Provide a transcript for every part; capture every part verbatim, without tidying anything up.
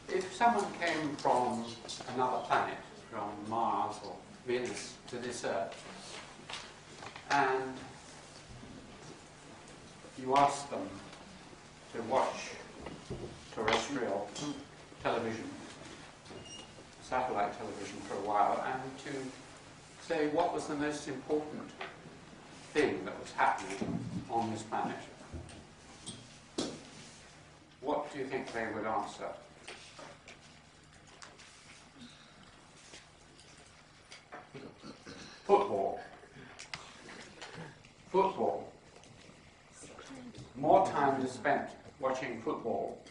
if someone came from another planet, from Mars or Venus to this Earth, and you asked them to watch terrestrial television, satellite television for a while, and to say what was the most important thing that was happening on this planet, what do you think they would answer? Football. Football. More time is spent watching football,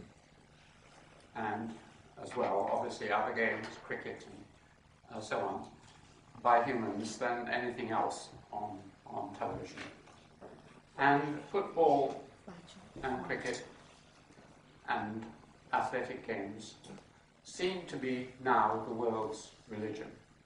and as well, obviously, other games, cricket and uh, so on, by humans than anything else on, on television. And football and cricket and athletic games seem to be now the world's religion,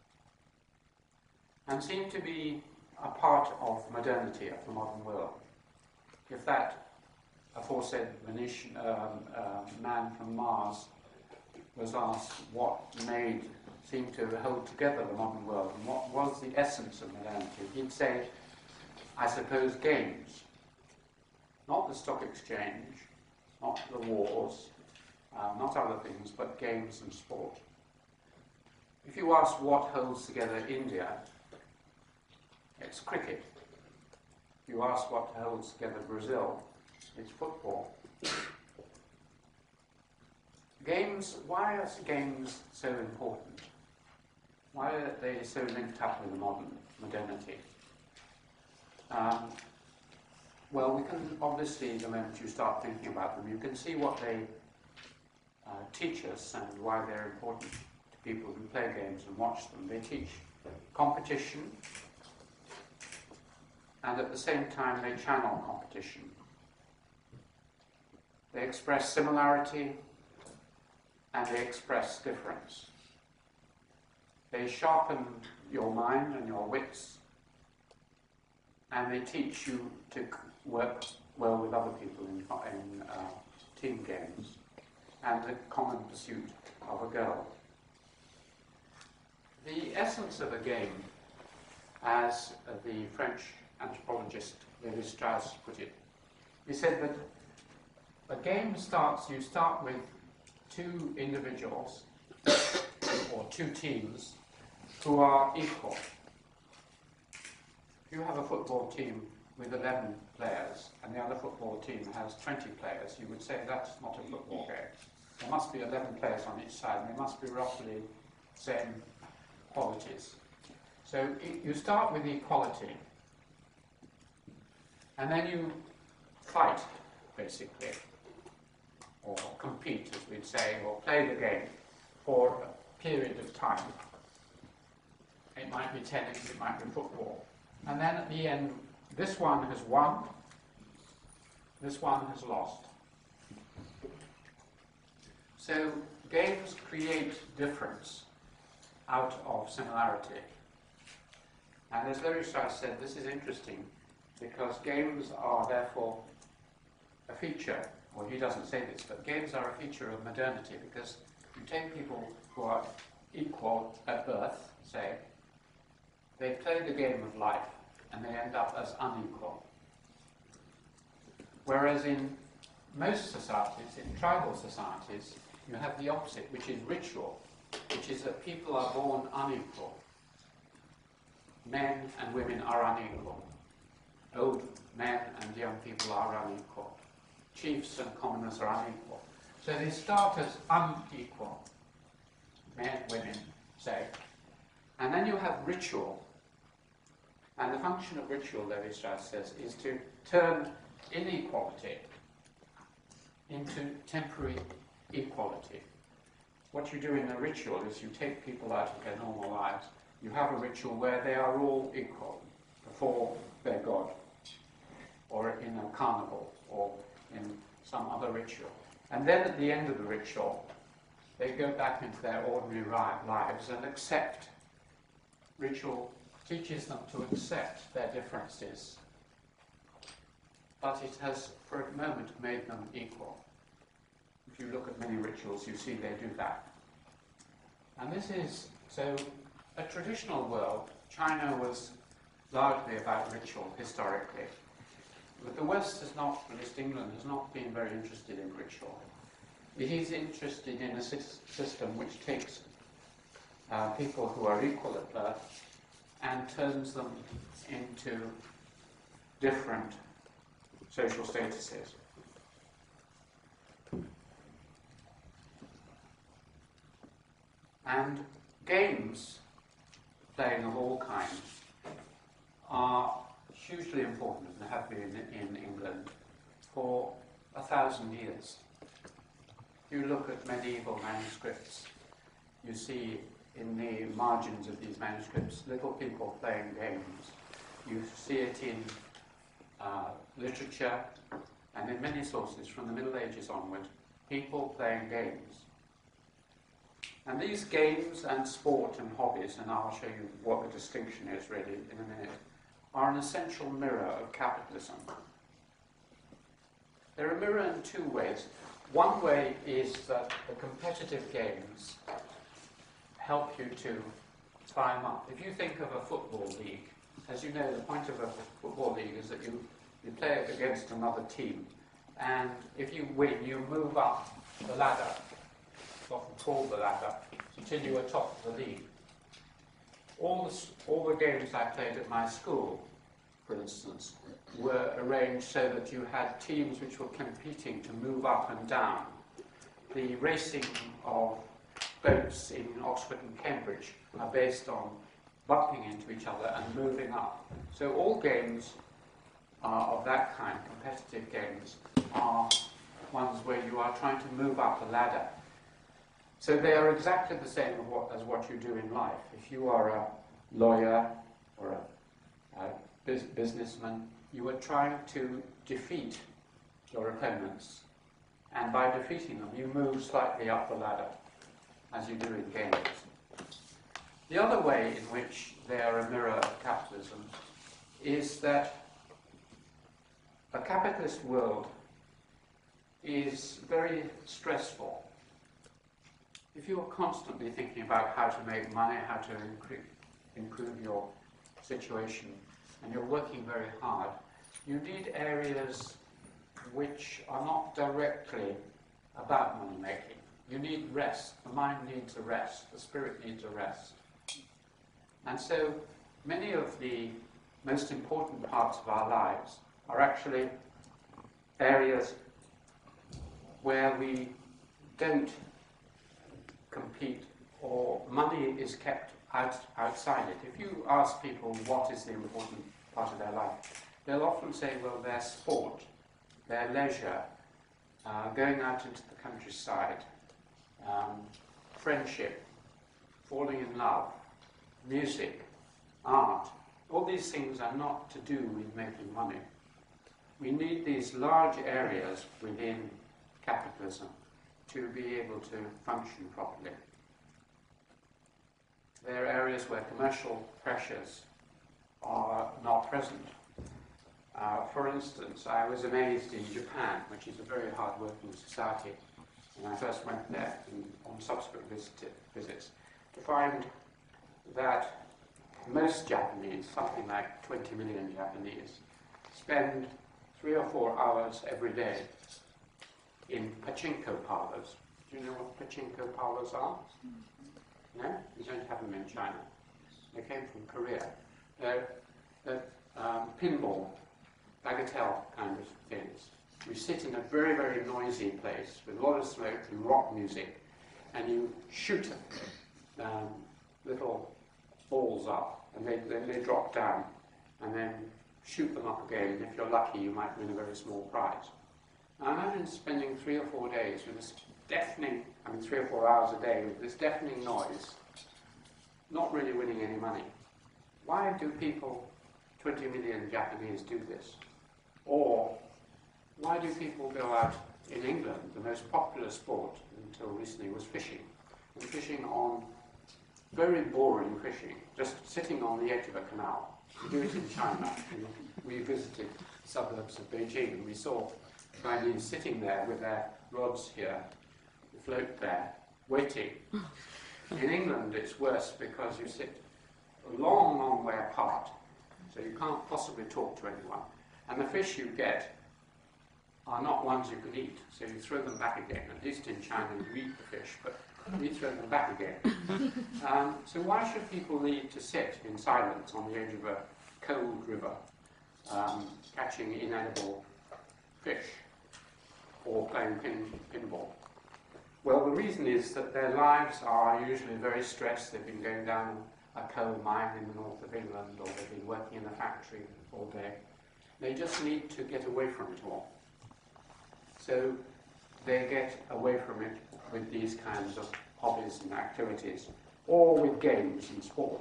and seem to be a part of modernity of the modern world. If that aforesaid Venetian um, uh, man from Mars was asked what made, seemed to hold together the modern world, and what was the essence of modernity, he'd say, I suppose, games. Not the stock exchange, not the wars, uh, not other things, but games and sport. If you ask what holds together India, it's cricket. If you ask what holds together Brazil, it's football. Games, why are games so important? Why are they so linked up with the modern modernity? Um, well, we can obviously, the moment you start thinking about them, you can see what they uh, teach us and why they're important to people who play games and watch them. They teach competition, and at the same time they channel competition. They express similarity, and they express difference. They sharpen your mind and your wits, and they teach you to work well with other people in, in uh, team games, and the common pursuit of a goal. The essence of a game, as uh, the French anthropologist Lévi-Strauss put it, he said that a game starts, you start with two individuals or two teams who are equal. If you have a football team with eleven players and the other football team has twenty players, you would say that's not a football game. There must be eleven players on each side, and they must be roughly same qualities. So you start with equality, and then you fight, basically, or compete, as we'd say, or play the game for a period of time. It might be tennis, it might be football. And then at the end, this one has won, this one has lost. So games create difference out of similarity. And as Lévi-Strauss said, this is interesting because games are therefore a feature, or he doesn't say this, but games are a feature of modernity because you take people who are equal at birth, say, they play the game of life and they end up as unequal. Whereas in most societies, in tribal societies, you have the opposite, which is ritual, which is that people are born unequal. Men and women are unequal. Old men and young people are unequal. Chiefs and commoners are unequal. So they start as unequal, men, women, say. And then you have ritual. And the function of ritual, Lévi-Strauss says, is to turn inequality into temporary equality. What you do in a ritual is you take people out of their normal lives. You have a ritual where they are all equal before their God, or in a carnival, or in some other ritual. And then at the end of the ritual, they go back into their ordinary lives and accept. Ritual teaches them to accept their differences, but it has, for a moment, made them equal. If you look at many rituals, you see they do that. And this is, so, a traditional world. China was largely about ritual, historically. But the West has not, at least England, has not been very interested in ritual. It is interested in a system which takes uh, people who are equal at birth and turns them into different social statuses. And games, playing of all kinds, are hugely important and have been in England for a thousand years. If you look at medieval manuscripts, you see in the margins of these manuscripts little people playing games. You see it in uh, literature and in many sources from the Middle Ages onward, people playing games. And these games and sport and hobbies, and I'll show you what the distinction is really in a minute, are an essential mirror of capitalism. They're a mirror in two ways. One way is that the competitive games help you to climb up. If you think of a football league, as you know, the point of a football league is that you, you play against another team. And if you win, you move up the ladder, it's often called the ladder, until you are top of the league. All the, all the games I played at my school, for instance, were arranged so that you had teams which were competing to move up and down. The racing of boats in Oxford and Cambridge are based on bumping into each other and moving up. So all games uh, of that kind, competitive games, are ones where you are trying to move up a ladder. So they are exactly the same as what, as what you do in life. If you are a lawyer or a, a bus businessman, you are trying to defeat your opponents. And by defeating them, you move slightly up the ladder, as you do in games. The other way in which they are a mirror of capitalism is that a capitalist world is very stressful. If you are constantly thinking about how to make money, how to improve your situation, and you're working very hard, you need areas which are not directly about money making. You need rest. The mind needs a rest. The spirit needs a rest. And so many of the most important parts of our lives are actually areas where we don't compete, or money is kept out, outside it. If you ask people what is the important part of their life, they'll often say, well, their sport, their leisure, uh, going out into the countryside, um, friendship, falling in love, music, art. All these things are not to do with making money. We need these large areas within capitalism to be able to function properly. There are areas where commercial pressures are not present. Uh, for instance, I was amazed in Japan, which is a very hard-working society, when I first went there and on subsequent visit, visits, to find that most Japanese, something like twenty million Japanese, spend three or four hours every day in pachinko parlors. Do you know what pachinko parlors are? No? You don't have them in China. They came from Korea. They're, they're um, pinball, bagatelle kind of things. You sit in a very, very noisy place with a lot of smoke and rock music, and you shoot um, little balls up, and they, then they drop down, and then shoot them up again, and if you're lucky, you might win a very small prize. Now imagine spending three or four days with this deafening, I mean three or four hours a day with this deafening noise, not really winning any money. Why do people, twenty million Japanese, do this? Or why do people go out in England? The most popular sport until recently was fishing. And fishing on very boring fishing, just sitting on the edge of a canal. We do it in China. We visited suburbs of Beijing and we saw Chinese sitting there with their rods here, float there, waiting. In England, it's worse because you sit a long, long way apart, so you can't possibly talk to anyone. And the fish you get are not ones you can eat, so you throw them back again. At least in China, you eat the fish, but you throw them back again. Um, so why should people need to sit in silence on the edge of a cold river, um, catching inedible fish or playing pin, pinball? Well, the reason is that their lives are usually very stressed. They've been going down a coal mine in the north of England, or they've been working in a factory all day. They just need to get away from it all. So they get away from it with these kinds of hobbies and activities, or with games and sport.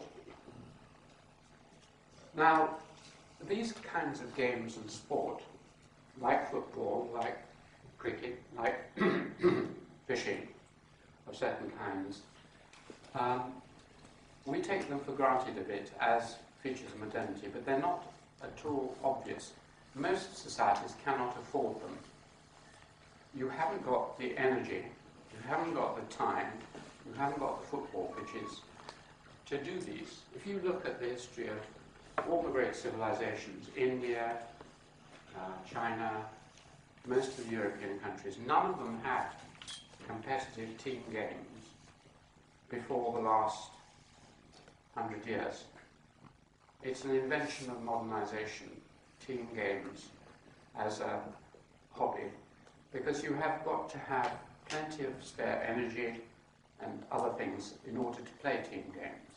Now, these kinds of games and sport, like football, like cricket, like fishing of certain kinds, um, we take them for granted a bit as features of modernity, but they're not at all obvious. Most societies cannot afford them. You haven't got the energy, you haven't got the time, you haven't got the football pitches to do these. If you look at the history of all the great civilizations, India, uh, China, most of the European countries, none of them had competitive team games before the last hundred years. It's an invention of modernization, team games as a hobby, because you have got to have plenty of spare energy and other things in order to play team games.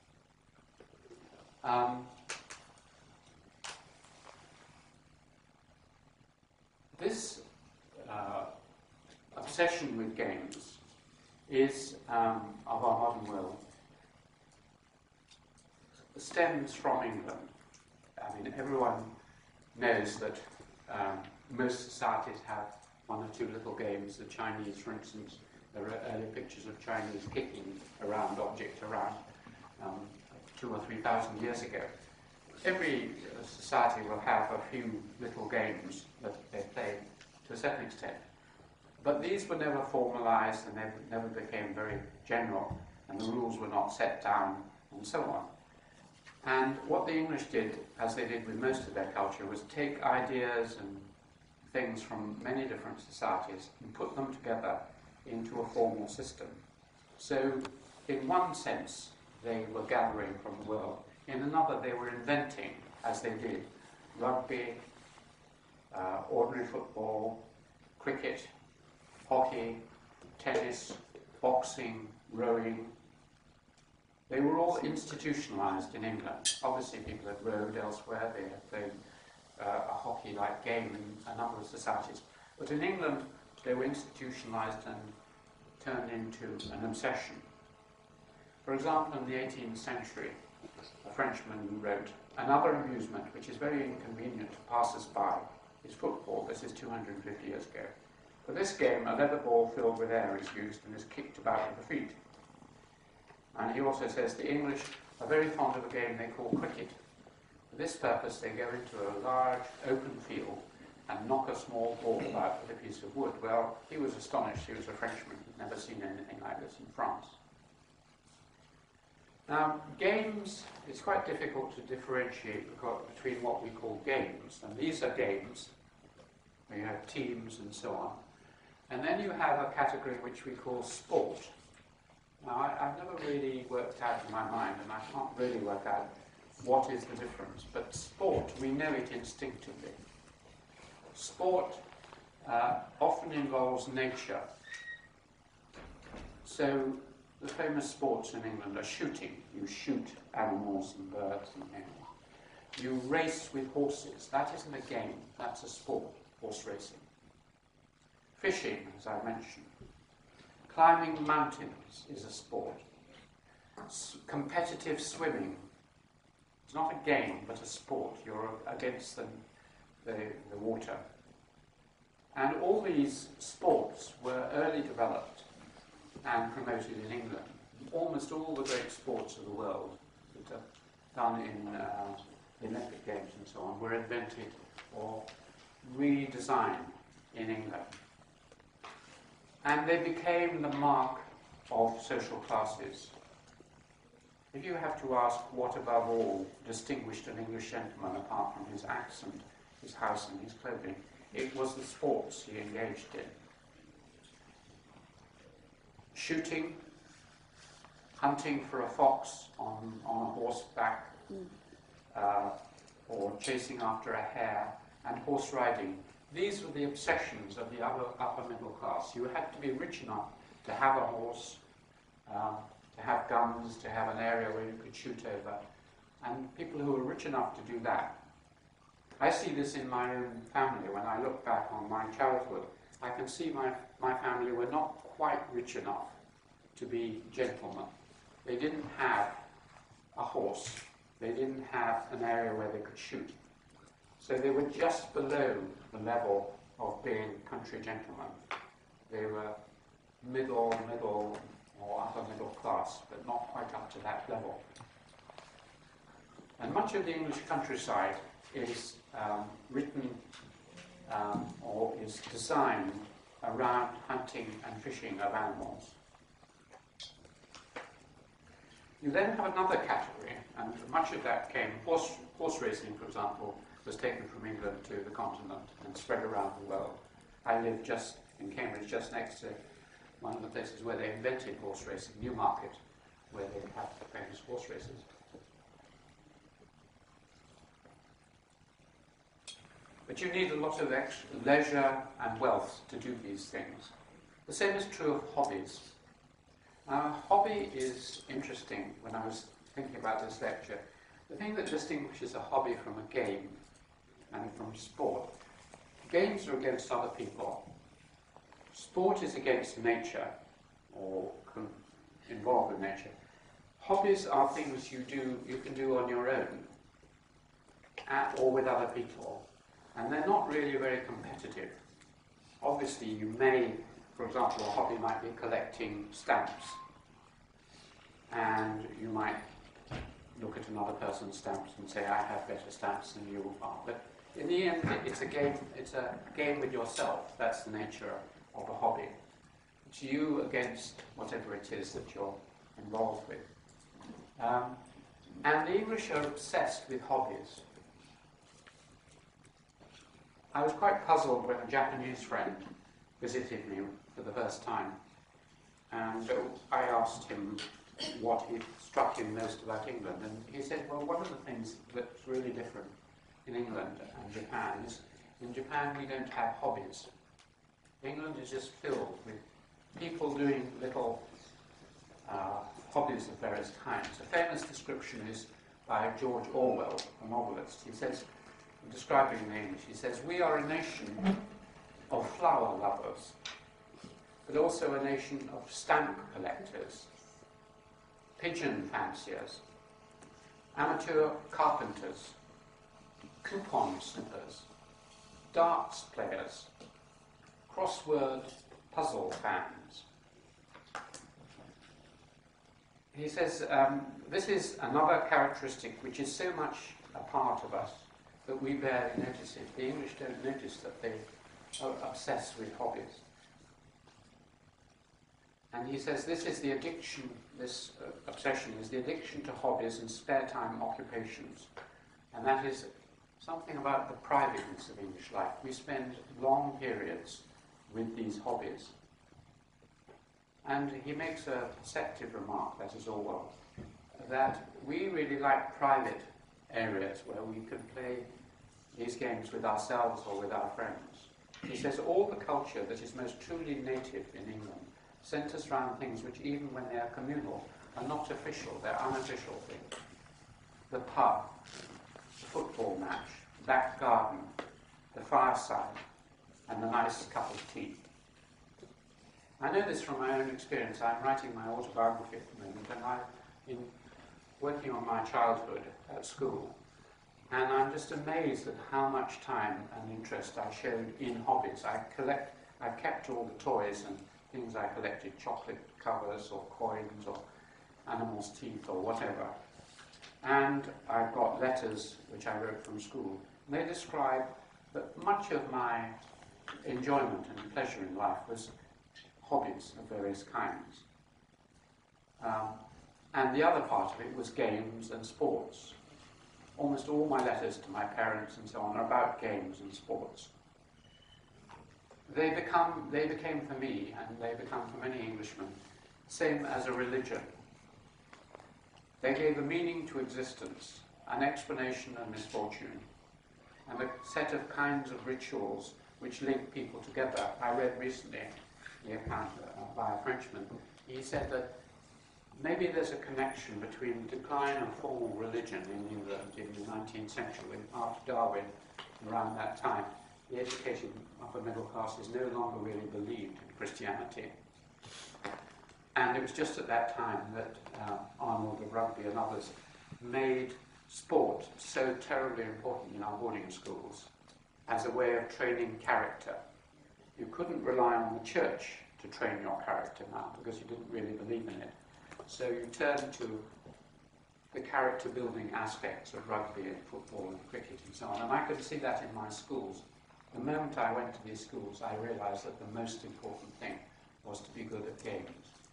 Um, this uh, obsession with games is, um, of our modern world, stems from England. I mean, everyone knows that um, most societies have one or two little games. The Chinese, for instance, there are early pictures of Chinese kicking a round object around um, two or three thousand years ago. Every uh, society will have a few little games that they play to a certain extent. But these were never formalized and they never became very general, and the rules were not set down, and so on. And what the English did, as they did with most of their culture, was take ideas and things from many different societies and put them together into a formal system. So, in one sense, they were gathering from the world. In another, they were inventing, as they did, rugby, uh, ordinary football, cricket, hockey, tennis, boxing, rowing. They were all institutionalized in England. Obviously, people had rowed elsewhere. They had played uh, a hockey-like game in a number of societies. But in England, they were institutionalized and turned into an obsession. For example, in the eighteenth century, a Frenchman wrote, "Another amusement which is very inconvenient to passers-by is football." This is two hundred fifty years ago. For this game, a leather ball filled with air is used and is kicked about with the feet. And he also says the English are very fond of a game they call cricket. For this purpose, they go into a large open field and knock a small ball about with a piece of wood. Well, he was astonished. He was a Frenchman. He'd never seen anything like this in France. Now, games, it's quite difficult to differentiate between what we call games, and these are games, where you have teams and so on. And then you have a category which we call sport. Now, I, I've never really worked out in my mind, and I can't really work out what is the difference. But sport, we know it instinctively. Sport uh, often involves nature. So, the famous sports in England are shooting. You shoot animals and birds and animals. You race with horses. That isn't a game, that's a sport, horse racing. Fishing, as I mentioned. Climbing mountains is a sport. S- competitive swimming. It's not a game, but a sport. You're against the, the, the water. And all these sports were early developed and promoted in England. Almost all the great sports of the world that are done in uh, the Olympic Games and so on were invented or redesigned in England. and they became the mark of social classes. If you have to ask what above all distinguished an English gentleman apart from his accent, his house and his clothing, it was the sports he engaged in. Shooting, hunting for a fox on, on a horseback, mm. uh, or chasing after a hare, and horse riding. These were the obsessions of the upper, upper middle class. You had to be rich enough to have a horse, um, to have guns, to have an area where you could shoot over. And people who were rich enough to do that. I see this in my own family. When I look back on my childhood, I can see my, my family were not quite rich enough to be gentlemen. They didn't have a horse. They didn't have an area where they could shoot. So they were just below the level of being country gentlemen. They were middle, middle, or upper middle class, but not quite up to that level. And much of the English countryside is um, written um, or is designed around hunting and fishing of animals. You then have another category, and much of that came, horse, horse racing, for example, was taken from England to the continent and spread around the world. I live just in Cambridge, just next to one of the places where they invented horse racing, Newmarket, where they have the famous horse races. But you need a lot of extra leisure and wealth to do these things. The same is true of hobbies. Now, a hobby is interesting. When I was thinking about this lecture, the thing that distinguishes a hobby from a game and from sport, games are against other people. Sport is against nature, or involved with nature. Hobbies are things you do, you can do on your own, at, or with other people, and they're not really very competitive. Obviously, you may, for example, a hobby might be collecting stamps, and you might look at another person's stamps and say, I have better stamps than you are. But in the end, it's a game. It's a game with yourself. That's the nature of a hobby. It's you against whatever it is that you're involved with. Um, and the English are obsessed with hobbies. I was quite puzzled when a Japanese friend visited me for the first time, and I asked him what he struck him most about England, and he said, well, one of the things that's really different in England and Japan is in Japan we don't have hobbies. England is just filled with people doing little uh, hobbies of various kinds. A famous description is by George Orwell, a novelist. He says, describing the English, he says, we are a nation of flower lovers, but also a nation of stamp collectors, pigeon fanciers, amateur carpenters, coupon snippers, darts players, crossword puzzle fans. He says, um, this is another characteristic which is so much a part of us that we barely notice it. The English don't notice that they are obsessed with hobbies. And he says this is the addiction, this uh, obsession is the addiction to hobbies and spare time occupations. And that is something about the privateness of English life. We spend long periods with these hobbies. And he makes a perceptive remark, that is Orwell, that we really like private areas where we can play these games with ourselves or with our friends. He says all the culture that is most truly native in England centres around things which, even when they are communal, are not official, they're unofficial things. The pub, the football match, the back garden, the fireside, and the nice cup of tea. I know this from my own experience. I'm writing my autobiography at the moment, and I've been working on my childhood at school, and I'm just amazed at how much time and interest I showed in hobbies. I collect, I've kept all the toys and things I collected, chocolate covers or coins or animals' teeth or whatever. And I've got letters which I wrote from school. And they describe that much of my enjoyment and pleasure in life was hobbies of various kinds. Um, and the other part of it was games and sports. Almost all my letters to my parents and so on are about games and sports. They become, they became for me, and they become for many Englishmen, same as a religion. They gave a meaning to existence, an explanation of misfortune, and a set of kinds of rituals which link people together. I read recently the account uh, by a Frenchman. He said that maybe there's a connection between the decline of formal religion in England in the nineteenth century, after Darwin, around that time. The educated upper middle classes no longer really believed in Christianity. And it was just at that time that uh, Arnold of Rugby and others made sport so terribly important in our boarding schools as a way of training character. You couldn't rely on the church to train your character now because you didn't really believe in it. So you turned to the character-building aspects of rugby and football and cricket and so on. And I could see that in my schools. The moment I went to these schools, I realized that the most important thing was to be good at games.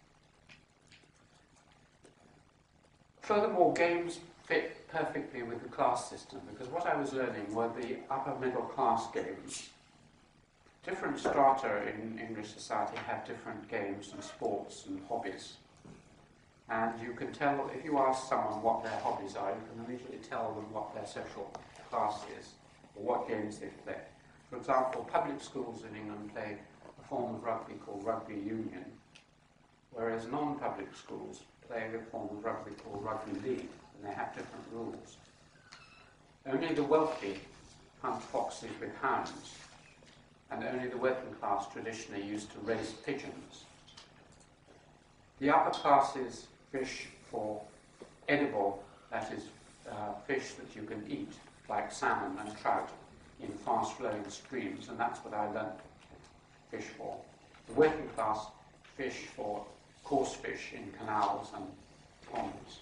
Furthermore, games fit perfectly with the class system, because what I was learning were the upper middle class games. Different strata in English society have different games and sports and hobbies. And you can tell, if you ask someone what their hobbies are, you can immediately tell them what their social class is, or what games they play. For example, public schools in England play a form of rugby called rugby union, whereas non-public schools play a form of rugby called rugby league, and they have different rules. Only the wealthy hunt foxes with hounds, and only the working class traditionally used to raise pigeons. The upper classes fish for edible, that is, uh, fish that you can eat, like salmon and trout, in fast-flowing streams, and that's what I learnt to fish for. The working class fish for coarse fish in canals and ponds.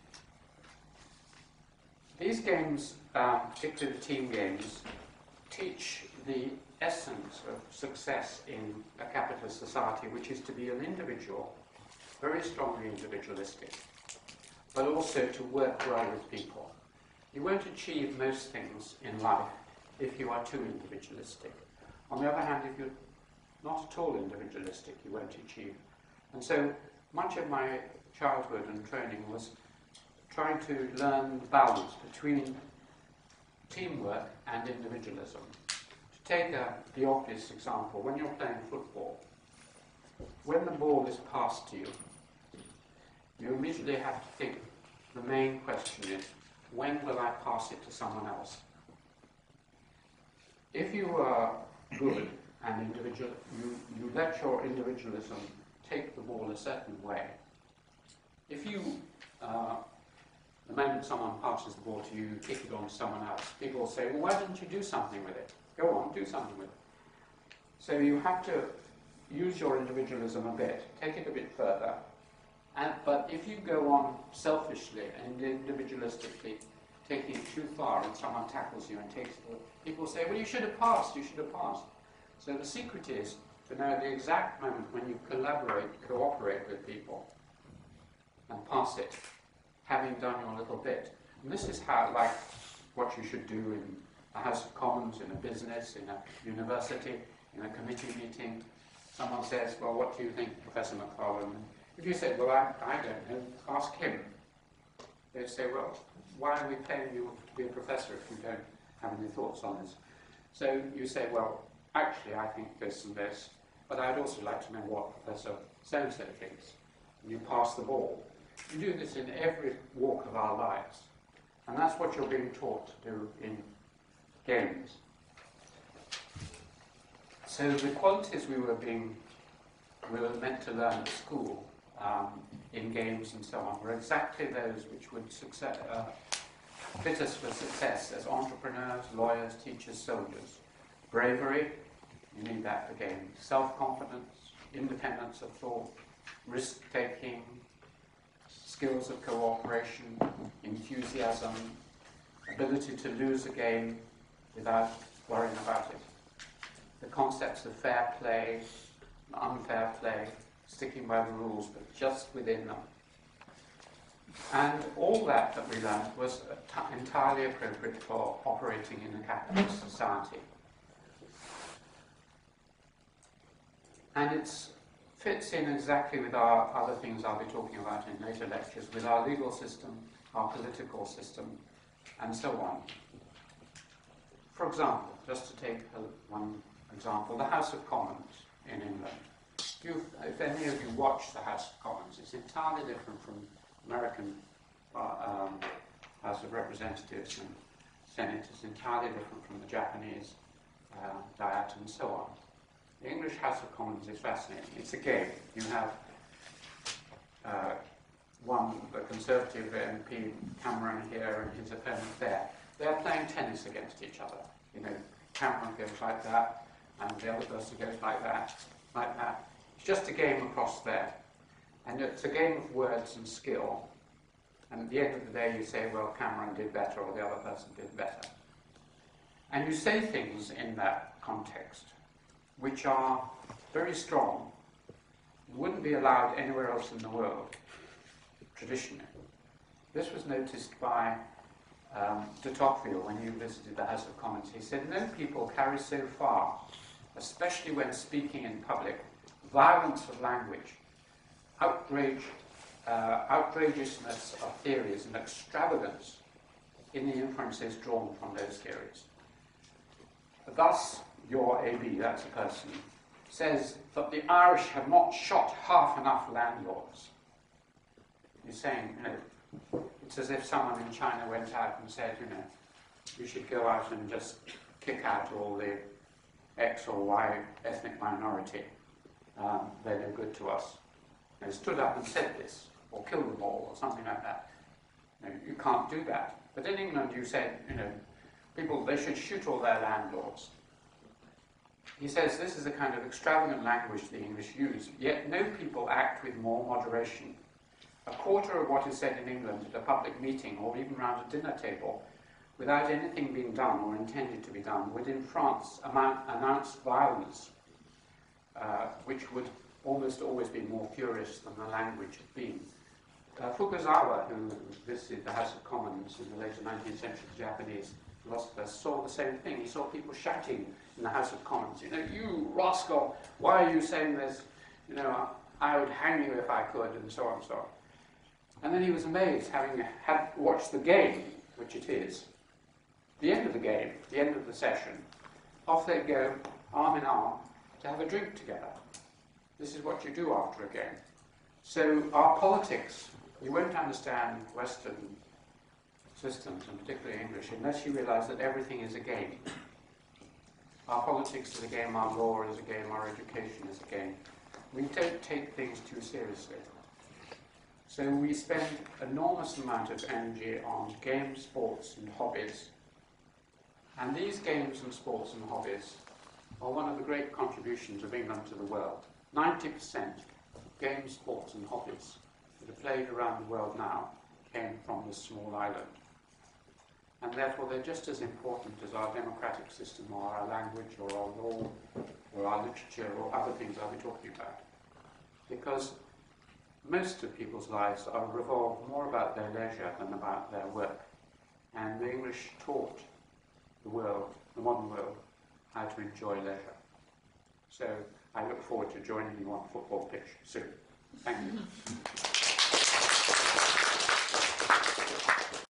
These games, um, particularly the team games, teach the essence of success in a capitalist society, which is to be an individual, very strongly individualistic, but also to work well with people. You won't achieve most things in life if you are too individualistic. On the other hand, if you're not at all individualistic, you won't achieve. And so much of my childhood and training was trying to learn the balance between teamwork and individualism. To take a, the obvious example, when you're playing football, when the ball is passed to you, you immediately have to think, the main question is, when will I pass it to someone else? If you are good and individual, you, you let your individualism take the ball a certain way. If you, uh, the moment someone passes the ball to you, you kick it on to someone else, people will say, well, why didn't you do something with it? Go on, do something with it. So you have to use your individualism a bit, take it a bit further. And, but if you go on selfishly and individualistically, taking it too far, and someone tackles you and takes it, people say, well, you should have passed, you should have passed. So the secret is to know the exact moment when you collaborate, cooperate with people, and pass it, having done your little bit. And this is how, like, what you should do in a House of Commons, in a business, in a university, in a committee meeting. Someone says, well, what do you think, Professor McFarlane? If you say, well, I, I don't know, ask him. They say, well, why are we paying you to be a professor if you don't have any thoughts on this? So you say, well, actually, I think this and this, but I'd also like to know what Professor so-and-so thinks. And you pass the ball. You do this in every walk of our lives. And that's what you're being taught to do in games. So the qualities we were being, we were meant to learn at school, um, in games and so on, were exactly those which would success, uh, fit us for success as entrepreneurs, lawyers, teachers, soldiers. Bravery, you need that for games. Self-confidence, independence of thought, risk-taking, skills of cooperation, enthusiasm, ability to lose a game without worrying about it. The concepts of fair play, unfair play, sticking by the rules, but just within them. And all that that we learned was entirely appropriate for operating in a capitalist society. And it fits in exactly with our other things I'll be talking about in later lectures, with our legal system, our political system, and so on. For example, just to take a, one example, the House of Commons in England. You've, if any of you watch the House of Commons, it's entirely different from American uh, um, House of Representatives and Senate. It's entirely different from the Japanese uh, Diet and so on. The English House of Commons is fascinating. It's a game. You have uh, one, the Conservative M P, Cameron here, and his opponent there. They're playing tennis against each other. You know, Cameron goes like that, and the other person goes like that, like that. It's just a game across there. And it's a game of words and skill. And at the end of the day, you say, well, Cameron did better, or the other person did better. And you say things in that context which are very strong, wouldn't be allowed anywhere else in the world, traditionally. This was noticed by um, de Tocqueville when he visited the House of Commons. He said, no people carry so far, especially when speaking in public, violence of language, outrage, uh, outrageousness of theories, and extravagance in the inferences drawn from those theories. Thus, your A B, that's a person, says that the Irish have not shot half enough landlords. He's saying, you know, it's as if someone in China went out and said, you know, you should go out and just kick out all the X or Y ethnic minority. Um, they're no good to us. And he stood up and said this, or kill them all, or something like that. You know, you can't do that. But in England you said, you know, people, they should shoot all their landlords. He says this is the kind of extravagant language the English use, yet no people act with more moderation. A quarter of what is said in England at a public meeting or even round a dinner table, without anything being done or intended to be done, would in France amount, announce violence, uh, which would almost always be more furious than the language had been. Uh, Fukuzawa, who visited the House of Commons in the later nineteenth century, Japanese philosopher, saw the same thing. He saw people shouting in the House of Commons, you know, you rascal, why are you saying this? You know, I would hang you if I could, and so on and so on. And then he was amazed, having had watched the game, which it is. The end of the game, the end of the session, off they go, arm in arm, to have a drink together. This is what you do after a game. So our politics, you won't understand Western systems, and particularly English, unless you realize that everything is a game. Our politics is a game, our law is a game, our education is a game. We don't take things too seriously. So we spend enormous amount of energy on games, sports, and hobbies. And these games and sports and hobbies are one of the great contributions of England to the world. ninety percent of games, sports, and hobbies that are played around the world now came from this small island. And therefore they're just as important as our democratic system or our language or our law or our literature or other things I'll be talking about. Because most of people's lives are revolve more about their leisure than about their work. And the English taught the world, the modern world, how to enjoy leisure. So I look forward to joining you on the football pitch soon. Thank you.